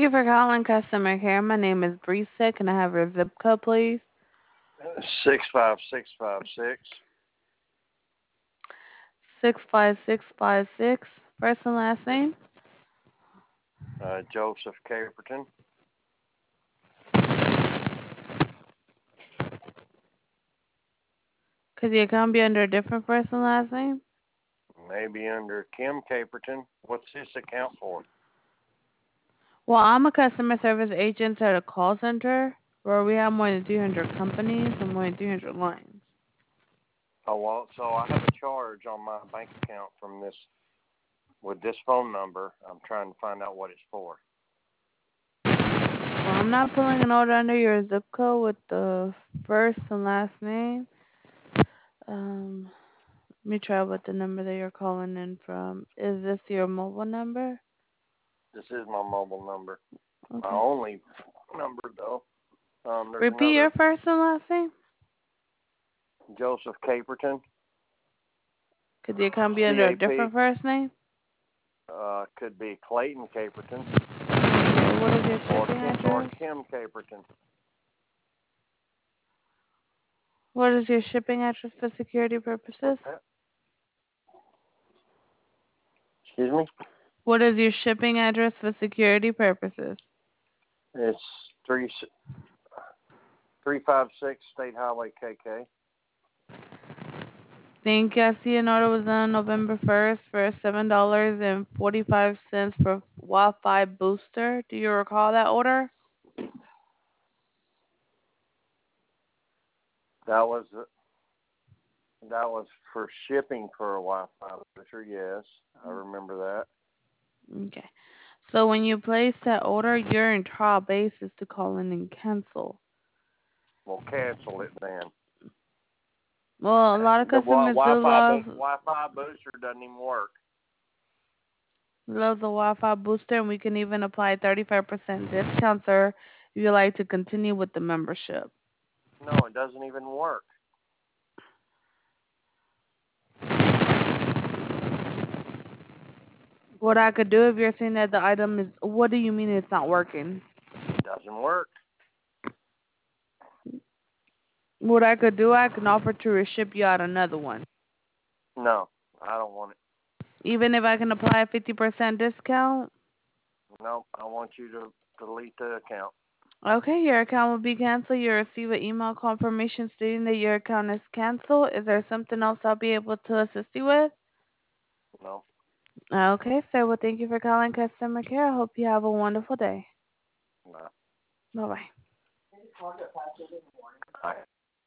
you for calling customer care. My name is Brisa. Can I have your zip code, please? 65656. 65656. First and last name? Joseph Caperton. Could the account be under a different first and last name? Maybe under Kim Caperton. What's this account for? Well, I'm a customer service agent at a call center where we have more than 300 companies and more than 300 lines. Oh, well, so I have a charge on my bank account from this, with this phone number. I'm trying to find out what it's for. Well, I'm not pulling an order under your zip code with the first and last name. Let me try with the number that you're calling in from. Is this your mobile number? This is my mobile number. My Okay. only number, though. There's Repeat another your first and last name. Joseph Caperton. Could the account be under a CAP. different first name? Could be Clayton Caperton Okay, what is your shipping or address? Kim Caperton. What is your shipping address for security purposes? What's that? Excuse me? What is your shipping address for security purposes? It's 356 State Highway KK. Think I see an order was done November 1st for $7.45 for Wi-Fi booster. Do you recall that order? That was for shipping for a Wi-Fi router. Yes, I remember that. Okay. So when you place that order, your entire base is to call in and cancel. We'll cancel it then. Well, a lot of The customers do Wi-Fi booster doesn't even work. love the Wi-Fi booster, and we can even apply 35% discount, sir, if you'd like to continue with the membership. No, it doesn't even work. What I could do if you're saying that the item is, what do you mean it's not working? It doesn't work. What I could do, I can offer to reship you out another one. No, I don't want it. Even if I can apply a 50% discount? No, I want you to delete the account. Okay, your account will be canceled. You'll receive an email confirmation stating that your account is canceled. Is there something else I'll be able to assist you with? No. Okay, sir. Well, thank you for calling customer care. I hope you have a wonderful day. No. Bye-bye. I